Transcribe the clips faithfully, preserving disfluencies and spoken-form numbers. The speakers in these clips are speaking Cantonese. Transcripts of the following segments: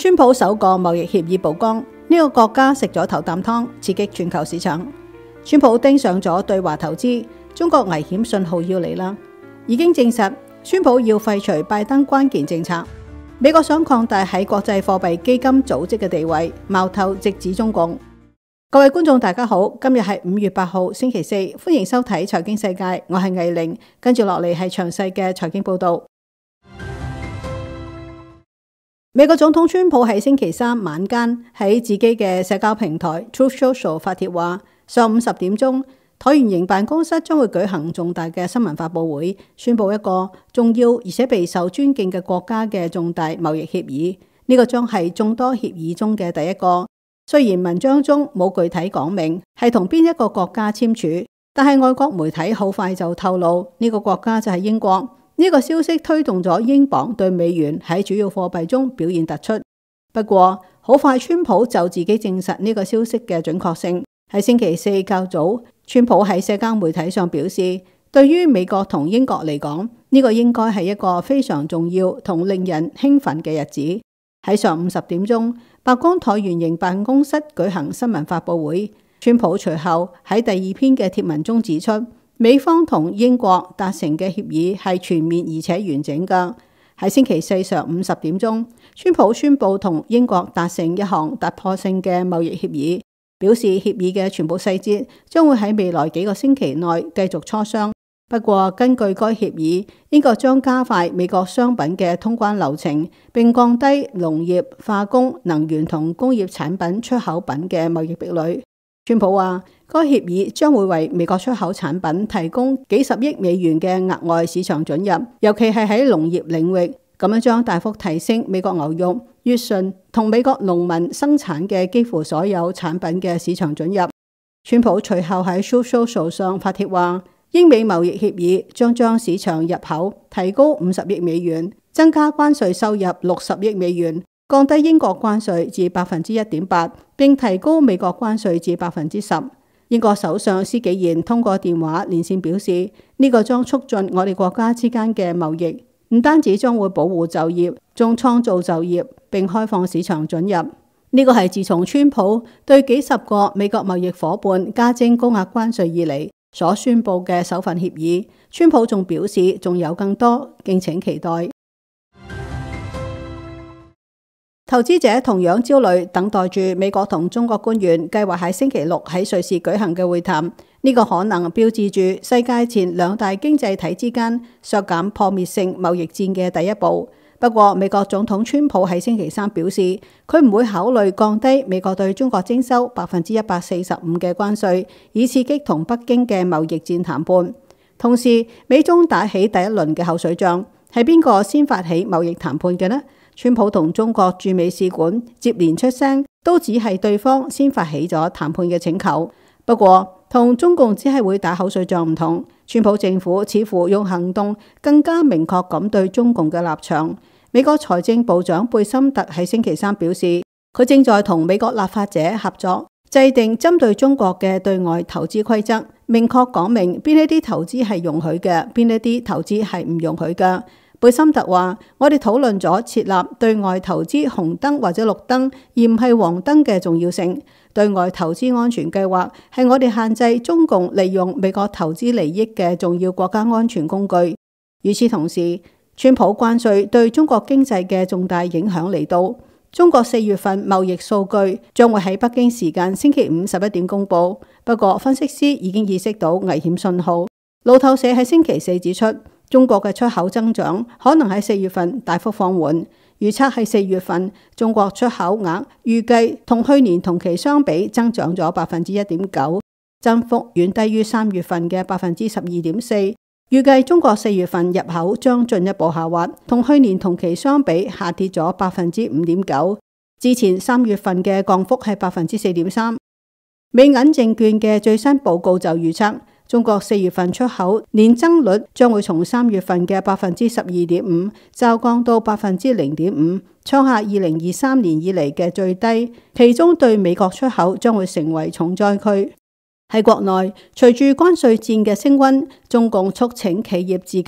川普首個貿易協議曝光，呢個國家食咗頭啖湯，刺激全球市場。川普盯上咗對華投資，中國危險信號要嚟啦。已經證實，川普要廢除拜登關鍵政策。美國想擴大喺國際貨幣基金組織嘅地位，矛頭直指中共。各位觀眾大家好，今日係五月八號星期四，歡迎收睇財經世界，我係魏玲，跟住落嚟係詳細嘅財經報道。美國總統川普喺星期三晚間喺自己嘅社交平台 Truth Social 發帖話，上午十點鐘，橢圓形辦公室將會舉行重大嘅新聞發佈會，宣布一個重要而且備受尊敬嘅國家嘅重大貿易協議。呢、這個將係眾多協議中嘅第一個。雖然文章中冇具體講明係同邊一個國家簽署，但係外國媒體好快就透露呢、這個國家就係英國。呢、這個消息推動咗英鎊對美元喺主要貨幣中表現突出。不過好快，川普就自己證實呢個消息嘅準確性。喺星期四較早，川普喺社交媒體上表示，對於美國同英國嚟講，呢、這個應該係一個非常重要同令人興奮嘅日子。喺上午十點鐘，白宮橢圓形辦公室舉行新聞發佈會。川普隨後喺第二篇嘅貼文中指出，美方同英國達成嘅協議係全面而且完整㗎。喺星期四上午十點鐘，川普宣布同英國達成一項突破性嘅貿易協議，表示協議嘅全部細節將會喺未來幾個星期內繼續磋商。不過根據該協議，英國將加快美國商品嘅通關流程，並降低農業、化工、能源同工業產品出口品嘅貿易壁壘。川普話，該協議將會為美國出口產品提供幾十億美元嘅額外市場准入，尤其係喺農業領域，咁樣將大幅提升美國牛肉、乙醇同美國農民生產嘅幾乎所有產品嘅市場准入。川普隨後喺 Social 上發帖話，英美貿易協議將將市場入口提高五十億美元，增加關稅收入六十億美元，降低英國關稅至百分之一點八，並提高美國關稅至百分之十。英國首相施紀賢通過電話連線表示，呢、這個將促進我哋國家之間嘅貿易，唔單止將會保護就業，仲創造就業，並開放市場准入。呢、這個係自從川普對幾十個美國貿易夥伴加徵高額關稅以嚟所宣布嘅首份協議。川普仲表示仲有更多，敬請期待。投資者同樣焦慮，等待住美國同中國官員計劃喺星期六喺瑞士舉行嘅會談。呢、這個可能標誌住世界前兩大經濟體之間削減破滅性貿易戰嘅第一步。不過，美國總統川普喺星期三表示，佢唔會考慮降低美國對中國徵收百分之一百四十五嘅關稅，以刺激同北京嘅貿易戰談判。同時，美中打起第一輪嘅口水仗，係邊個先發起貿易談判嘅呢？川普同中國駐美使館接連出聲，都只係對方先發起咗談判嘅請求。不過，同中共只係會打口水仗唔同，川普政府似乎用行動更加明確咁對中共嘅立場。美國財政部長貝森特喺星期三表示，佢正在同美國立法者合作，制定針對中國嘅對外投資規則，明確講明邊一啲投資係容許嘅，邊一啲投資係唔容許嘅。貝森特話，我哋討論咗設立對外投資紅燈或者綠燈，而唔係黃燈嘅重要性。對外投資安全計劃係我哋限制中共利用美國投資利益嘅重要國家安全工具。與此同時，川普關稅對中國經濟嘅重大影響嚟到。中國四月份貿易數據將會喺北京時間星期五十一點公佈。不過，分析師已經意識到危險信號。路透社喺星期四指出，中國嘅出口增長可能喺四月份大幅放緩，預測喺四月份中國出口額預計同去年同期相比增長咗百分之一點九，增幅遠低於三月份嘅百分之十二點四。預計中國四月份入口將進一步下滑，同去年同期相比下跌咗百分之五點九，之前三月份嘅降幅係百分之四點三。美銀證券嘅最新報告就預測，中國四月份出口年增率將會從三月份嘅百分之十二點五驟降到百分之零點五，創下二零二三年以嚟嘅最低。其中對美國出口將會成為重災區。喺國內，隨住關稅戰嘅升溫，中共促請企業自救。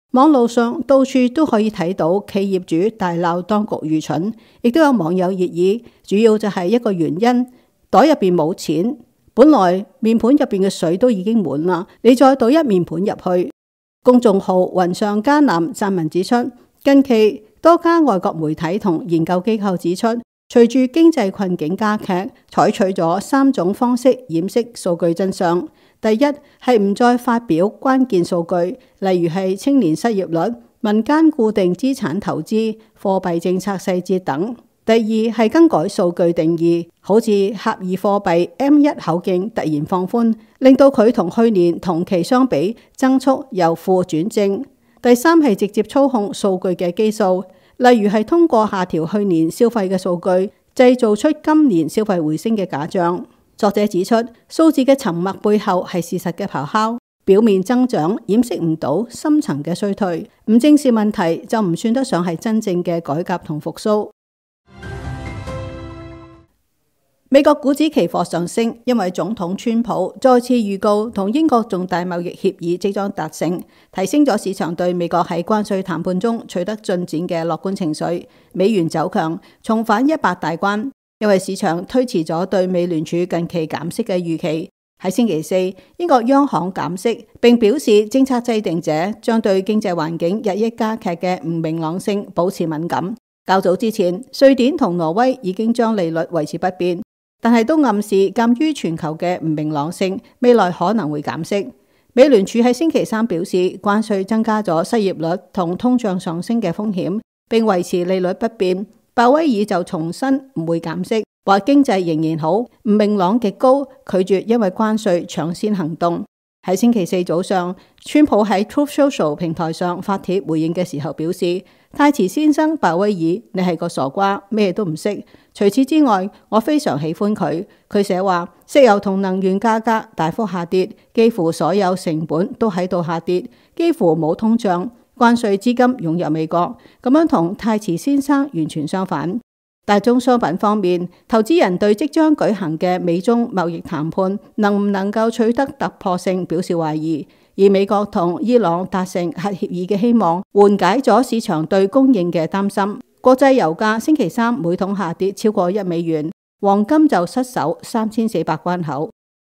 網路上到處都可以睇到企業主大鬧當局愚蠢，亦都有網友熱議，主要就係一個原因，袋入邊冇錢，本來面盤入邊嘅水都已經滿啦，你再倒一面盤入去。公眾號雲上加南撰文指出，近期多家外國媒體同研究機構指出，隨住經濟困境加劇，採取咗三種方式掩飾數據真相。第一係唔再發表關鍵數據，例如係青年失業率、民間固定資產投資、貨幣政策細節等。第二係更改數據定義，好似狹義貨幣 M 一 口徑突然放寬，令到佢同去年同期相比增速由負轉正。第三係直接操控數據嘅基數，例如係通過下調去年消費嘅數據，製造出今年消費回升嘅假象。作者指出，數字嘅沉默背後係事實嘅咆哮，表面增長掩飾唔到深層嘅衰退，唔正視問題就唔算得上係真正嘅改革同復甦。美國股指期貨上升，因為總統川普再次預告同英國重大貿易協議即將達成，提升咗市場對美國喺關稅談判中取得進展嘅樂觀情緒。美元走強，重返一百大關。因為市場推遲咗對美聯儲近期減息嘅預期，喺星期四，英國央行減息，並表示政策制定者將對經濟環境日益加劇嘅唔明朗性保持敏感。較早之前，瑞典同挪威已經將利率維持不變，但係都暗示鑒於全球嘅唔明朗性，未來可能會減息。美聯儲喺星期三表示，關稅增加咗失業率同通脹上升嘅風險，並維持利率不變。鮑威爾就重申唔會減息，話經濟仍然好，唔明朗極高，拒絕因為關稅搶先行動。喺星期四早上，川普喺 Truth Social 平台上發帖回應嘅時候表示，太遲先生鮑威爾，你係個傻瓜，咩都唔識。除此之外，我非常喜歡佢。佢寫話，石油同能源價格大幅下跌，幾乎所有成本都喺度下跌，幾乎冇通脹。關稅資金湧入美國，咁樣同太遲先生完全相反。大宗商品方面，投資人對即將舉行嘅美中貿易談判能唔能夠取得突破性表示懷疑，而美國同伊朗達成核協議嘅希望，緩解咗市場對供應嘅擔心。國際油價星期三每桶下跌超過一美元，黃金就失守三千四百關口。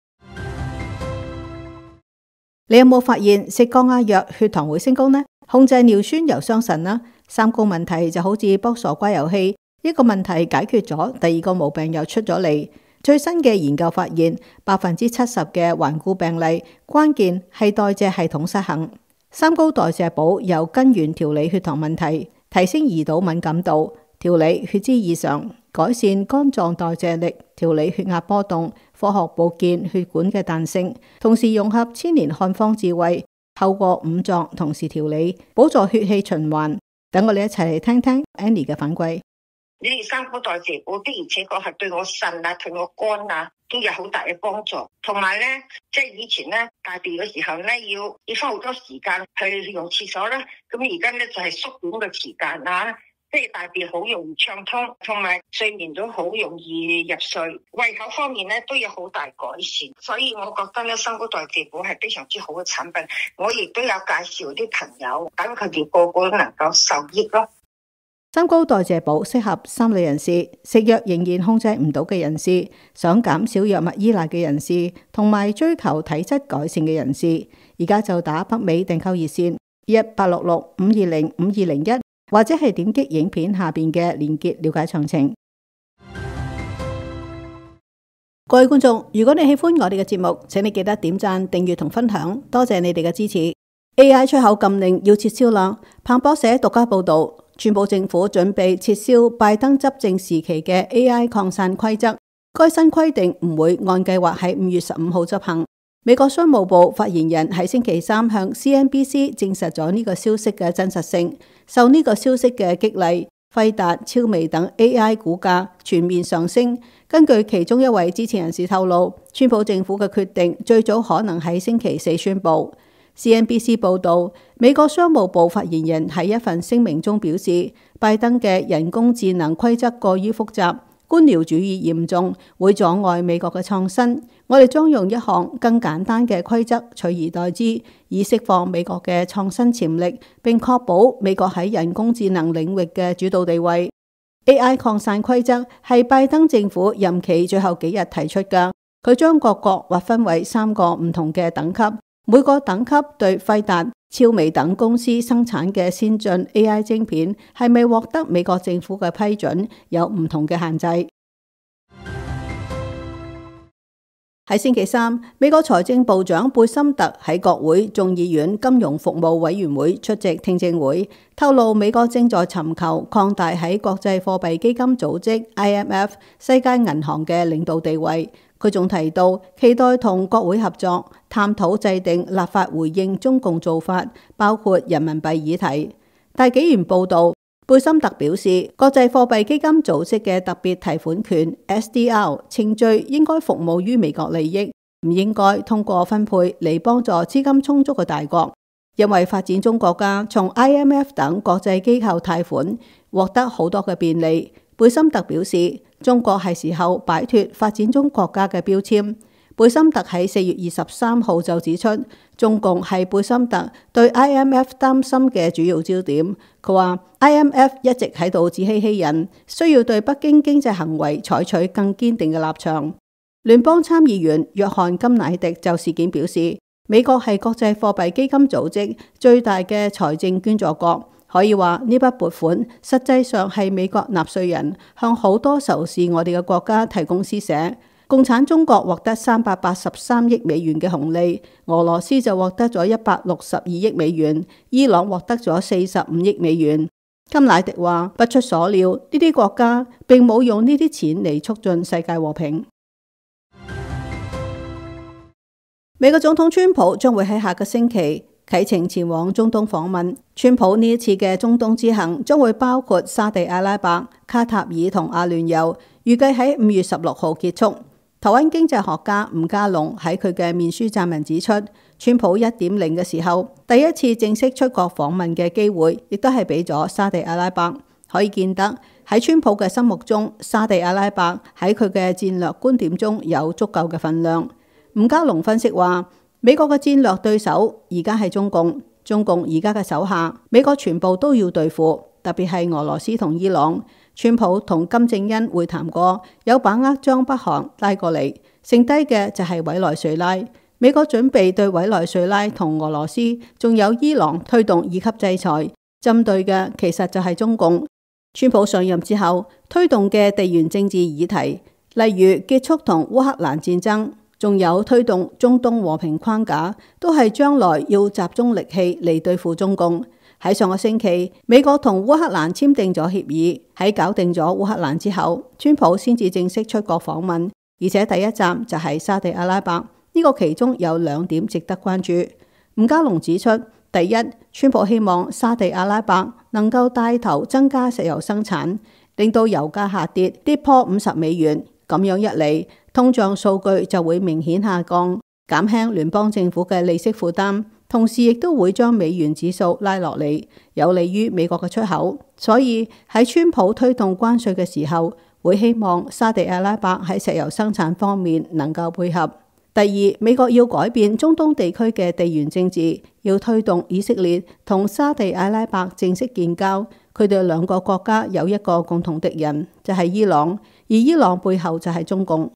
你有冇發現食降壓藥血糖會升高呢？控制尿酸又傷腎啦，三高問題就好似卜傻瓜遊戲，一個問題解決咗，第二個毛病又出咗嚟。最新嘅研究發現，百分之七十嘅頑固病例關鍵係代謝系統失衡。三高代謝補由根源調理血糖問題，提升胰島敏感度，調理血脂異常，改善肝臟代謝力，調理血壓波動，科學保健血管嘅彈性，同時融合千年漢方智慧。透過五臟同時調理，補助血氣循環。等我哋一齊嚟聽聽 Annie 嘅反饋。 你哋三高代謝補的而且確係對我腎啊、對我肝啊都有好大嘅幫助。同埋咧，即係以前咧大便嘅時候咧，要要花好多時間去用廁所啦。咁而家咧就係縮短嘅時間啊。即係大便好容易暢通，同埋睡眠都好容易入睡，胃口方面咧都有好大改善，所以我覺得咧三高代謝補係非常之好嘅產品。我亦都有介紹啲朋友，等佢哋個個都能夠受益咯。 三高代謝補適合三類人士：食藥仍然控制唔到嘅人士，想減少藥物依賴嘅人士，同埋追求體質改善嘅人士。而家就打北美訂購熱線一八六六五二零五二零一。或者係點擊影片下邊嘅連結了解詳情。各位觀眾，如果你喜歡我哋嘅節目，請你記得點讚、訂閱同分享，多謝你哋嘅支持。A I 出口禁令要撤銷啦。彭博社獨家報道，川普政府準備撤銷拜登執政時期嘅 A I 擴散規則，該新規定唔會按計劃喺五月十五號執行。美國商務部發言人喺星期三向 C N B C 證實咗呢個消息嘅真實性。受呢個消息嘅激勵，輝達、超微等 A I 股價全面上升。根據其中一位知情人士透露，川普政府嘅決定最早可能喺星期四宣布。C N B C 報道，美國商務部發言人喺一份聲明中表示，拜登嘅人工智能規則過於複雜， 官僚主義嚴重，會阻礙美國嘅創新。我哋將用一項更簡單嘅規則取而代之，以釋放美國嘅創新潛力，並確保美國喺人工智能領域嘅主導地位。A I 擴散規則係拜登政府任期最後幾日提出嘅，佢將各國劃分為三個唔同嘅等級，每個等級對輝達、超微等公司生產嘅先進 A I 晶片係咪獲得美國政府嘅批准有唔同嘅限制。喺星期三，美國財政部長貝森特喺國會眾議院金融服務委員會出席聽證會，透露美國正在尋求擴大喺國際貨幣基金組織 I M F 世界銀行嘅領導地位。佢仲提到期待同國會合作，探討制定立法回應中共做法，包括人民幣議題。大紀元報導，貝森特表示，國際貨幣基金組織嘅特別提款權 S D R 程序應該服務於美國利益，唔應該通過分配嚟幫助資金充足嘅大國。因為發展中國家從 I M F 等國際機構貸款獲得好多嘅便利。貝森特表示，中國係時候擺脫發展中國家嘅標籤。貝森特喺四月二十三號就指出，中共係貝森特對 I M F 擔心嘅主要焦點。佢話 I M F 一直喺度自欺欺人，需要對北京經濟行為採取更堅定嘅立場。聯邦參議員約翰甘乃迪就事件表示，美國係國際貨幣基金組織最大嘅財政捐助國。可以話呢筆撥款實際上係美國納稅人向好多仇視我哋嘅國家提供施捨。共產中國獲得三百八十三億美元嘅紅利，俄羅斯就獲得咗一百六十二億美元，伊朗獲得咗四十五億美元。甘乃迪話，不出所料，呢啲國家並冇用呢啲錢嚟促進世界和平。美國總統川普將會喺下個星期啟程前往中東訪問。川普呢一次嘅中東之行將會包括沙地阿拉伯、卡塔爾同阿聯酋，預計喺五月十六號結束。台灣經濟學家吳家龍喺佢嘅面書撰文指出，川普一點零嘅時候，第一次正式出國訪問嘅機會，亦都係俾咗沙地阿拉伯。可以見得喺川普嘅心目中，沙地阿拉伯喺佢嘅戰略觀點中有足夠嘅分量。吳家龍分析話，美國嘅戰略對手而家係中共，中共而家嘅手下，美國全部都要對付，特別係俄羅斯同伊朗。川普同金正恩會談過，有把握將北韓拉過嚟，剩低嘅就係委內瑞拉。美國準備對委內瑞拉同俄羅斯仲有伊朗推動二級制裁，針對嘅其實就係中共。川普上任之後推動嘅地緣政治議題，例如結束同烏克蘭戰爭，仲有推動中東和平框架，都係將來要集中力氣嚟對付中共。喺上個星期，美國同烏克蘭簽訂咗協議，喺搞定咗烏克蘭之後，川普先至正式出國訪問，而且第一站就係沙地阿拉伯。呢個其中有兩點值得關注。吳家龍指出，第一，川普希望沙地阿拉伯能夠帶頭增加石油生產，令到油價下跌，跌破五十美元。咁樣一嚟，通脹數據就會明顯下降，減輕聯邦政府嘅利息負擔。同時亦都會將美元指數拉落嚟，有利於美國嘅出口。所以喺川普推動關稅嘅時候，會希望沙地阿拉伯喺石油生產方面能夠配合。第二，美國要改變中東地區嘅地緣政治，要推動以色列同沙地阿拉伯正式建交。佢哋兩個國家有一個共同敵人，就係伊朗，而伊朗背後就係中共。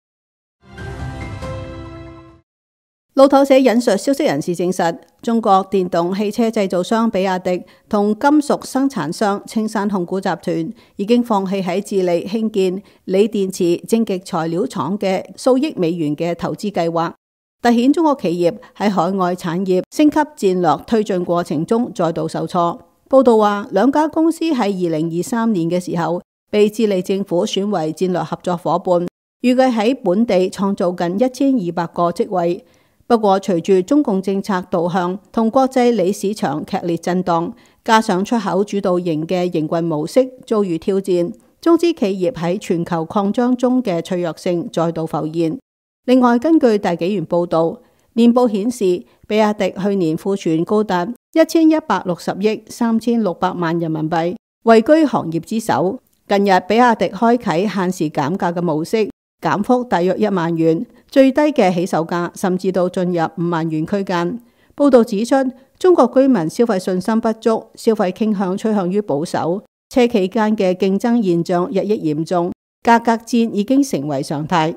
路透社引述消息人士證實，中國電動汽車製造商比亞迪同金屬生產商青山控股集團已經放棄喺智利興建鋰電池正極材料廠嘅數億美元嘅投資計劃，凸顯中國企業喺海外產業升級戰略推進過程中再度受挫。報道話，兩家公司喺二零二三年嘅時候被智利政府選為戰略合作夥伴，預計喺本地創造近一千二百個職位。不過，隨住中共政策導向同國際鋰市場劇烈震盪，加上出口主導型嘅營運模式遭遇挑戰，中資企業喺全球擴張中嘅脆弱性再度浮現。另外，根據大紀元報導，年報顯示，比亞迪去年庫存高達一千一百六十億三千六百萬人民幣，位居行業之首。 近日比亞迪開啟限時減價嘅模式，減幅大約一萬元，最低嘅起售價甚至到進入五萬元區間。報道指出，中國居民消費信心不足，消費傾向趨向於保守，車企間嘅競爭現象日益嚴重，價格戰已經成為常態。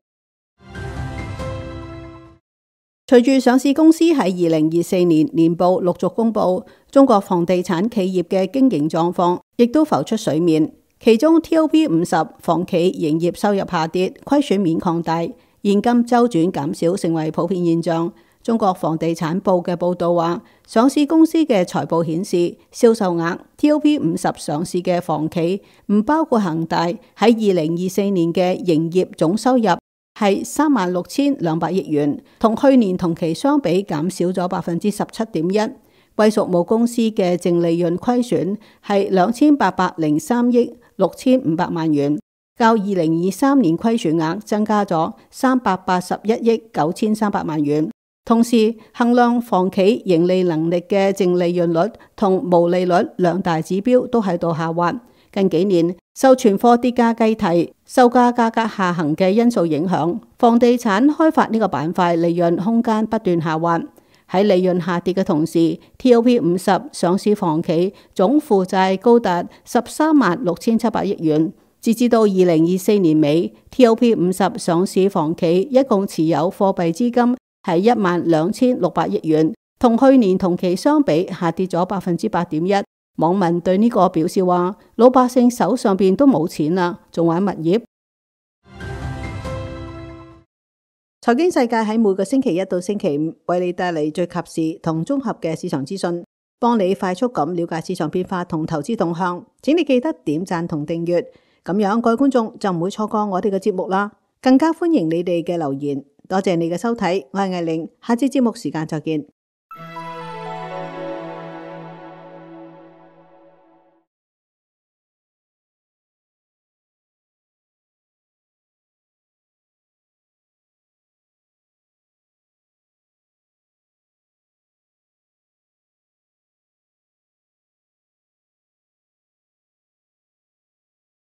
隨住上市公司喺二零二四年年報陸續公布，中國房地產企業嘅經營狀況亦都浮出水面。其中 T O B 五十房企營業收入下跌，虧損面擴大，現金周轉減少成為普遍現象。中國房地產報嘅報道話，上市公司嘅財報顯示，銷售額 T O B 五十上市嘅房企唔包括恒大，喺二零二四年嘅營業總收入係三萬六千兩百億元，同去年同期相比減少咗百分之十七點一。歸屬母公司嘅淨利潤虧損係兩千八百零三億六千五百萬元，較二零二三年虧損額增加咗三百八十一億九千三百萬元。同時，衡量房企盈利能力嘅淨利潤率同毛利率兩大指標都喺度下滑。近幾年受存貨跌價計提、售價價格下行嘅因素影響，房地產開發呢個板塊利潤空間不斷下滑。喺利潤下跌嘅同時 ，T O B 五十上市房企總負債高達十三萬六千七百億元。截至到二零二四年尾 ，T O B 五十上市房企一共持有貨幣資金係一萬兩千六百億元，同去年同期相比下跌咗百分之八點一。網民對呢個表示話：老百姓手上邊都冇錢啦，仲玩物業？財經世界喺每個星期一到星期五為你帶嚟最及時同綜合嘅市場資訊，幫你快速咁了解市場變化同投資動向。請你記得點讚同訂閱，咁樣各位觀眾就唔會錯過我哋嘅節目啦。更加歡迎你哋嘅留言。多謝你嘅收睇，我係艾玲，下次節目時間再見。